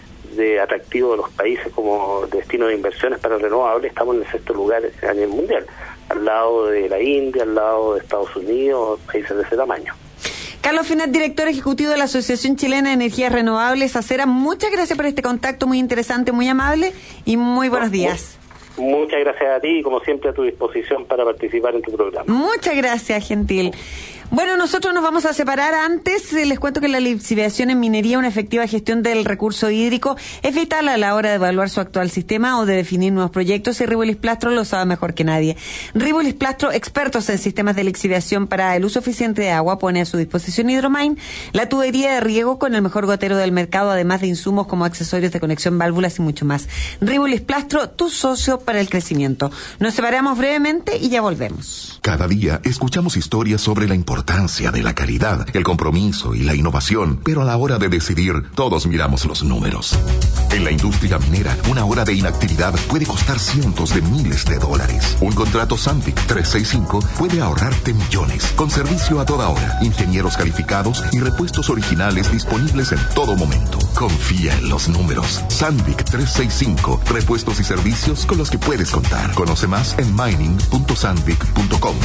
de atractivo de los países como destino de inversiones para renovables, estamos en el sexto lugar a nivel mundial, al lado de la India, al lado de Estados Unidos, países de ese tamaño. Carlos Finet, director ejecutivo de la Asociación Chilena de Energías Renovables, ACERA, muchas gracias por este contacto muy interesante, muy amable y muy buenos días. Muchas gracias a ti y como siempre a tu disposición para participar en tu programa. Muchas gracias, Gentil. Bueno, nosotros nos vamos a separar. Antes eh, les cuento que la lixiviación en minería, una efectiva gestión del recurso hídrico, es vital a la hora de evaluar su actual sistema o de definir nuevos proyectos, y Ribolis Plastro lo sabe mejor que nadie. Ribolis Plastro, expertos en sistemas de lixiviación para el uso eficiente de agua, pone a su disposición Hidromine, la tubería de riego con el mejor gotero del mercado, además de insumos como accesorios de conexión, válvulas y mucho más. Ribolis Plastro, tu socio para el crecimiento. Nos separamos brevemente y ya volvemos. Cada día escuchamos historias sobre la importancia de la calidad, el compromiso y la innovación, pero a la hora de decidir, todos miramos los números. En la industria minera, una hora de inactividad puede costar cientos de miles de dólares. Un contrato Sandvik trescientos sesenta y cinco puede ahorrarte millones, con servicio a toda hora, ingenieros calificados y repuestos originales disponibles en todo momento. Confía en los números. Sandvik trescientos sesenta y cinco, repuestos y servicios con los que puedes contar. Conoce más en mining punto sandvik punto com.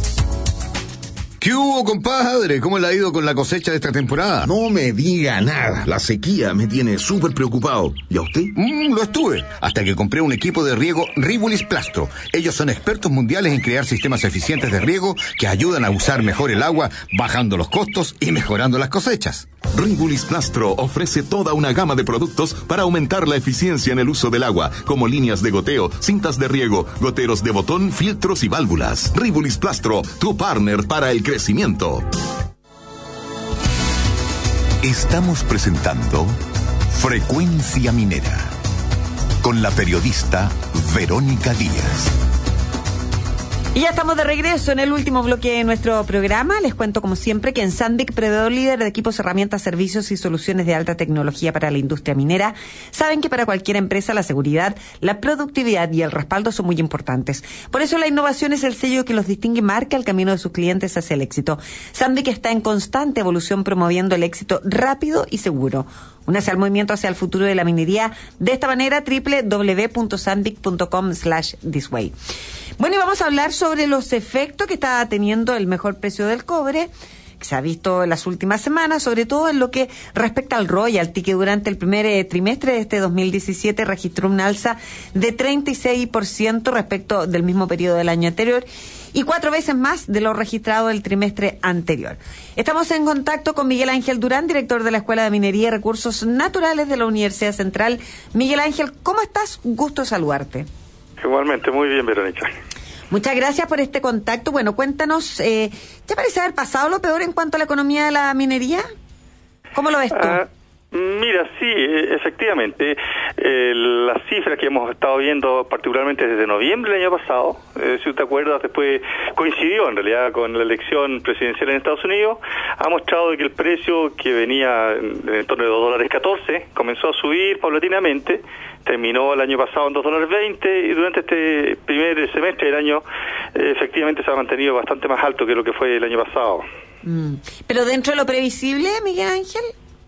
¿Qué hubo, compadre? ¿Cómo le ha ido con la cosecha de esta temporada? No me diga nada. La sequía me tiene súper preocupado. ¿Y a usted? Mm, lo estuve, hasta que compré un equipo de riego Ribolis Plastro. Ellos son expertos mundiales en crear sistemas eficientes de riego que ayudan a usar mejor el agua, bajando los costos y mejorando las cosechas. Ribolis Plastro ofrece toda una gama de productos para aumentar la eficiencia en el uso del agua, como líneas de goteo, cintas de riego, goteros de botón, filtros y válvulas. Ribolis Plastro, tu partner para el crecimiento. Estamos presentando Frecuencia Minera con la periodista Verónica Díaz. Y ya estamos de regreso en el último bloque de nuestro programa. Les cuento, como siempre, que en Sandvik, proveedor líder de equipos, herramientas, servicios y soluciones de alta tecnología para la industria minera, saben que para cualquier empresa la seguridad, la productividad y el respaldo son muy importantes. Por eso la innovación es el sello que los distingue y marca el camino de sus clientes hacia el éxito. Sandvik está en constante evolución, promoviendo el éxito rápido y seguro. Únase al movimiento hacia el futuro de la minería de esta manera, doble u doble u doble u punto sandvik punto com slash this way. Bueno, y vamos a hablar sobre los efectos que está teniendo el mejor precio del cobre, que se ha visto en las últimas semanas, sobre todo en lo que respecta al royalty, que durante el primer eh, trimestre de este dos mil diecisiete registró un alza de treinta y seis por ciento respecto del mismo periodo del año anterior, y cuatro veces más de lo registrado el trimestre anterior. Estamos en contacto con Miguel Ángel Durán, director de la Escuela de Minería y Recursos Naturales de la Universidad Central. Miguel Ángel, ¿cómo estás? Gusto saludarte. Igualmente, muy bien, Verónica. Muchas gracias por este contacto. Bueno, cuéntanos, eh, ¿te parece haber pasado lo peor en cuanto a la economía de la minería? ¿Cómo lo ves tú? Uh, mira, sí, efectivamente. Eh, las cifras que hemos estado viendo, particularmente desde noviembre del año pasado, eh, si te acuerdas, después coincidió en realidad con la elección presidencial en Estados Unidos, ha mostrado que el precio, que venía en torno de dos dólares catorce, comenzó a subir paulatinamente. Terminó el año pasado en dos dólares veinte y durante este primer semestre del año eh, efectivamente se ha mantenido bastante más alto que lo que fue el año pasado. Mm. ¿Pero dentro de lo previsible, Miguel Ángel?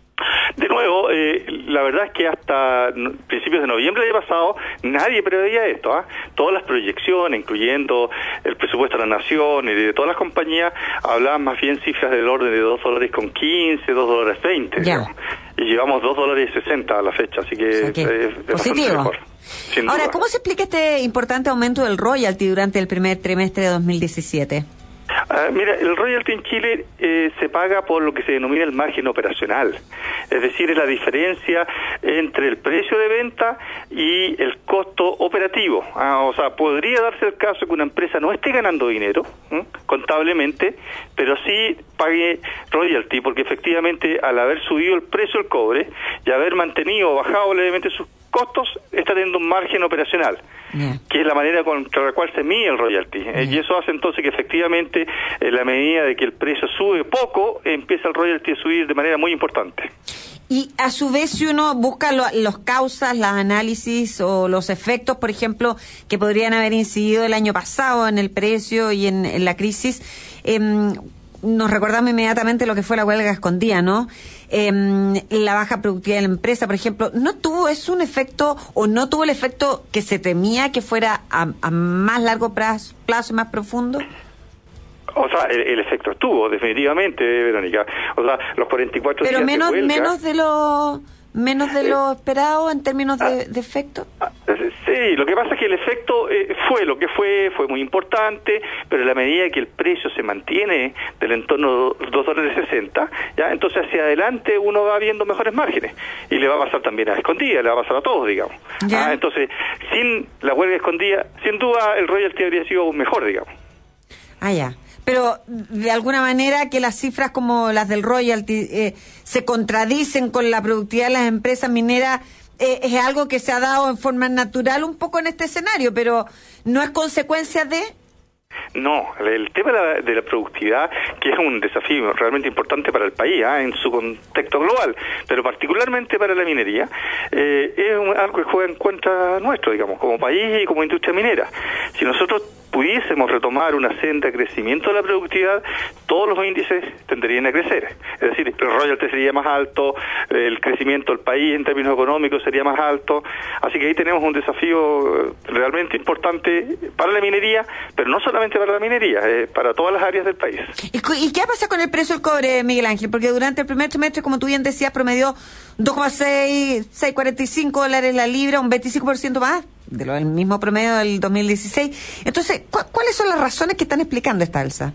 De nuevo, eh, la verdad es que hasta principios de noviembre del año pasado nadie preveía esto. ¿eh? Todas las proyecciones, incluyendo el presupuesto de la nación y de todas las compañías, hablaban más bien cifras del orden de dos dólares con quince, dos dólares veinte. Ya. Y llevamos dos dólares sesenta a la fecha, así que, o sea que eh, es positivo. Mejor, Ahora, duda. ¿cómo se explica este importante aumento del royalty durante el primer trimestre de dos mil diecisiete? Uh, mira, el royalty en Chile eh, se paga por lo que se denomina el margen operacional, es decir, es la diferencia entre el precio de venta y el costo operativo. Ah, o sea, podría darse el caso que una empresa no esté ganando dinero ¿eh? contablemente, pero sí pague royalty, porque efectivamente al haber subido el precio del cobre y haber mantenido o bajado levemente sus costos, está teniendo un margen operacional, yeah. que es la manera contra la cual se mide el royalty. Yeah. Y eso hace entonces que efectivamente, en la medida de que el precio sube poco, empieza el royalty a subir de manera muy importante. Y a su vez, si uno busca lo, los causas, las análisis o los efectos, por ejemplo, que podrían haber incidido el año pasado en el precio y en, en la crisis, eh, nos recordamos inmediatamente lo que fue la huelga escondida, ¿no? Eh, la baja productividad de la empresa, por ejemplo, ¿no tuvo es un efecto o no tuvo el efecto que se temía que fuera a, a más largo plazo, plazo y más profundo? O sea, el, el efecto estuvo, definitivamente, Verónica. O sea, los cuarenta y cuatro Pero días menos, de huelga, menos de lo menos de lo esperado en términos de, de efecto. Sí, lo que pasa es que el efecto eh, fue lo que fue, fue muy importante, pero en la medida que el precio se mantiene del entorno de dos dólares sesenta, ya entonces hacia adelante uno va viendo mejores márgenes, y le va a pasar también a escondida, le va a pasar a todos, digamos. Ah, entonces, sin la huelga escondida, sin duda el royalty habría sido mejor, digamos. Ah, ya. Pero de alguna manera que las cifras como las del royalty eh, se contradicen con la productividad de las empresas mineras eh, es algo que se ha dado en forma natural un poco en este escenario, pero no es consecuencia de... No, el tema de la, de la productividad, que es un desafío realmente importante para el país, ¿eh? en su contexto global, pero particularmente para la minería, eh, es un, algo que juega en contra nuestro, digamos, como país y como industria minera. Si nosotros pudiésemos retomar una senda de crecimiento de la productividad, todos los índices tendrían a crecer. Es decir, el royalty sería más alto, el crecimiento del país en términos económicos sería más alto. Así que ahí tenemos un desafío realmente importante para la minería, pero no solamente para la minería, eh, para todas las áreas del país. ¿Y, ¿Y qué pasa con el precio del cobre, Miguel Ángel? Porque durante el primer trimestre, como tú bien decías, promedió dos coma seiscientos cuarenta y cinco dólares la libra, un veinticinco por ciento más de lo del mismo promedio del dos mil dieciséis. Entonces, ¿cu ¿cuáles son las razones que están explicando esta alza?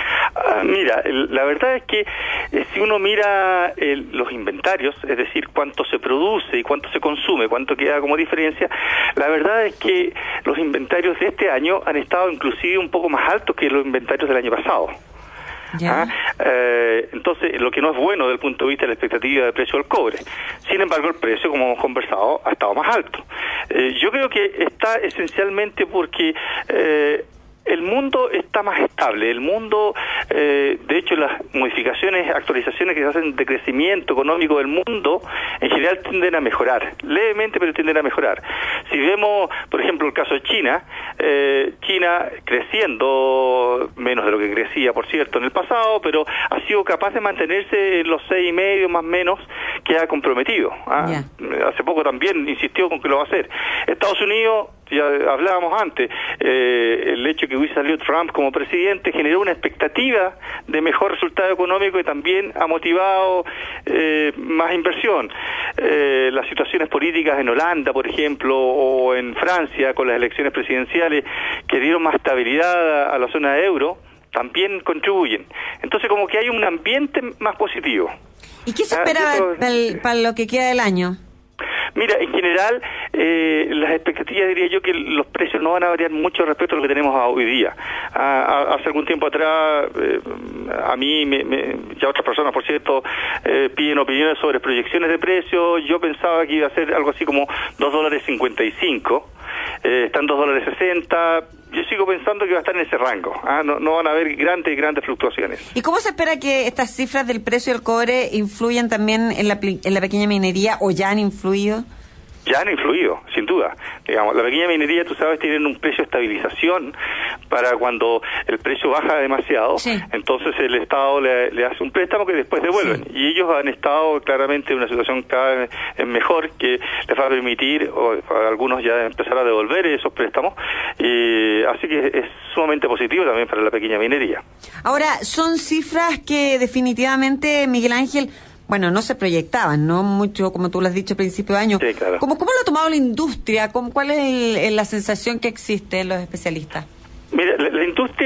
Ah, mira, el, la verdad es que eh, si uno mira el, los inventarios, es decir, cuánto se produce y cuánto se consume, cuánto queda como diferencia, la verdad es que los inventarios de este año han estado inclusive un poco más altos que los inventarios del año pasado. ¿Ah? Eh, entonces, lo que no es bueno desde el punto de vista de la expectativa de precio del cobre. Sin embargo, el precio, como hemos conversado, ha estado más alto. Eh, yo creo que está esencialmente porque eh, el mundo está más estable. El mundo, eh, de hecho, las modificaciones, actualizaciones que se hacen de crecimiento económico del mundo, en general tienden a mejorar, levemente, pero tienden a mejorar. Si vemos, por ejemplo, el caso de China, eh, China creciendo menos de lo que crecía, por cierto, en el pasado, pero ha sido capaz de mantenerse en los seis y medio, más o menos, que ha comprometido. ¿ah? Yeah. Hace poco también insistió con que lo va a hacer. Estados Unidos, ya hablábamos antes, eh, el hecho que hoy salió Trump como presidente generó una expectativa de mejor resultado económico y también ha motivado eh, más inversión. Eh, las situaciones políticas en Holanda, por ejemplo, o en Francia, con las elecciones presidenciales que dieron más estabilidad a, a la zona de euro, también contribuyen. Entonces, como que hay un ambiente más positivo. ¿Y qué se espera ah, para, para, para lo que queda del año? Mira, en general, eh, las expectativas, diría yo, que los precios no van a variar mucho respecto a lo que tenemos hoy día. Ah, a, hace algún tiempo atrás, eh, a mí, me, me, ya otras personas, por cierto, eh, piden opiniones sobre proyecciones de precios. Yo pensaba que iba a ser algo así como dos dólares cincuenta y cinco. Eh, están dos dólares sesenta. Yo sigo pensando que va a estar en ese rango. ¿ah? No, no van a haber grandes, grandes fluctuaciones. ¿Y cómo se espera que estas cifras del precio del cobre influyan también en la, en la pequeña minería o ya han influido? Ya han influido, sin duda. Digamos, la pequeña minería, tú sabes, tienen un precio de estabilización para cuando el precio baja demasiado, sí. Entonces el Estado le, le hace un préstamo que después devuelven. Sí. Y ellos han estado claramente en una situación cada vez mejor que les va a permitir, o a algunos ya empezar a devolver esos préstamos. Y así que es sumamente positivo también para la pequeña minería. Ahora, son cifras que definitivamente, Miguel Ángel, bueno, no se proyectaban, ¿no? Mucho, como tú lo has dicho, a principio de año. Sí, claro. ¿Cómo, ¿Cómo lo ha tomado la industria? ¿Cómo, ¿Cuál es el, el, la sensación que existe en los especialistas? Mira, la, la industria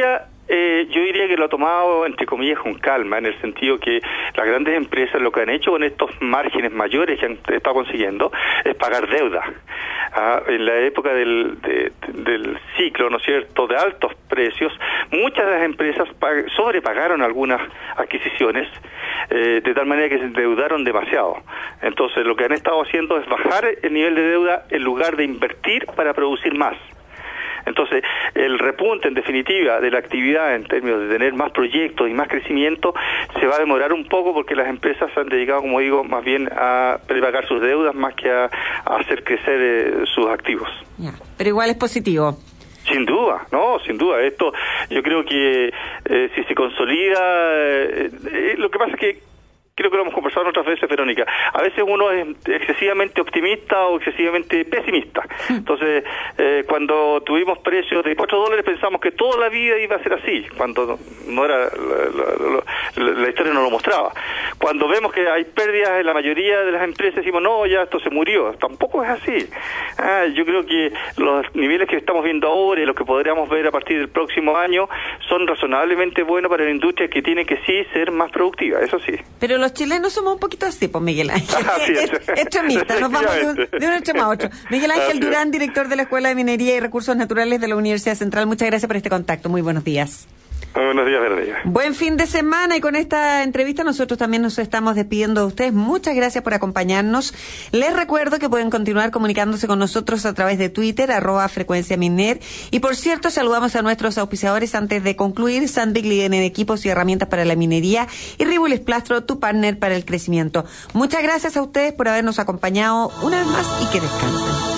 Eh, yo diría que lo ha tomado, entre comillas, con calma, en el sentido que las grandes empresas lo que han hecho con estos márgenes mayores que han estado consiguiendo es pagar deuda. Ah, en la época del, de, del ciclo, ¿no es cierto?, de altos precios, muchas de las empresas pag- sobrepagaron algunas adquisiciones, eh, de tal manera que se endeudaron demasiado. Entonces, lo que han estado haciendo es bajar el nivel de deuda en lugar de invertir para producir más. Entonces, el repunte, en definitiva, de la actividad en términos de tener más proyectos y más crecimiento, se va a demorar un poco porque las empresas se han dedicado, como digo, más bien a prepagar sus deudas más que a, a hacer crecer eh, sus activos. Ya, pero igual es positivo. Sin duda, no, sin duda. Esto, yo creo que eh, si se consolida, eh, eh, lo que pasa es que creo que lo hemos conversado otras veces, Verónica. A veces uno es excesivamente optimista o excesivamente pesimista. Entonces, eh, cuando tuvimos precios de cuatro dólares pensamos que toda la vida iba a ser así, cuando no era, la, la, la historia no lo mostraba. Cuando vemos que hay pérdidas en la mayoría de las empresas, decimos, no, ya esto se murió. Tampoco es así. Ah, yo creo que los niveles que estamos viendo ahora y los que podríamos ver a partir del próximo año son razonablemente buenos para la industria, que tiene que sí ser más productiva, eso sí. Pero los chilenos somos un poquito así, pues, Miguel Ángel. Ah, sí, extremista, nos vamos de un, de un extremo a otro. Miguel Ángel Durán, director de la Escuela de Minería y Recursos Naturales de la Universidad Central, muchas gracias por este contacto. Muy buenos días. Buenos días, Verónica. Buen fin de semana, y con esta entrevista nosotros también nos estamos despidiendo de ustedes. Muchas gracias por acompañarnos. Les recuerdo que pueden continuar comunicándose con nosotros a través de Twitter, arroba Frecuencia Miner. Y por cierto, saludamos a nuestros auspiciadores antes de concluir: Sandvik, líder en equipos y herramientas para la minería, y Ribulis Plastro, tu partner para el crecimiento. Muchas gracias a ustedes por habernos acompañado una vez más, y que descansen.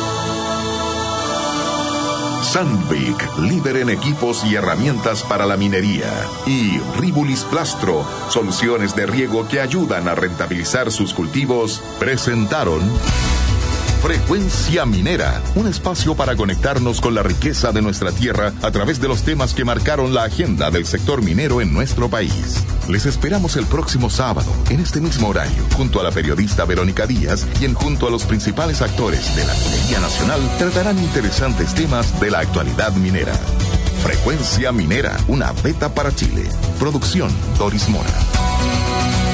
Sandvik, líder en equipos y herramientas para la minería. Y Ribulis Plastro, soluciones de riego que ayudan a rentabilizar sus cultivos, presentaron Frecuencia Minera, un espacio para conectarnos con la riqueza de nuestra tierra a través de los temas que marcaron la agenda del sector minero en nuestro país. Les esperamos el próximo sábado, en este mismo horario, junto a la periodista Verónica Díaz, y en junto a los principales actores de la minería nacional, tratarán interesantes temas de la actualidad minera. Frecuencia Minera, una beta para Chile. Producción Doris Mora.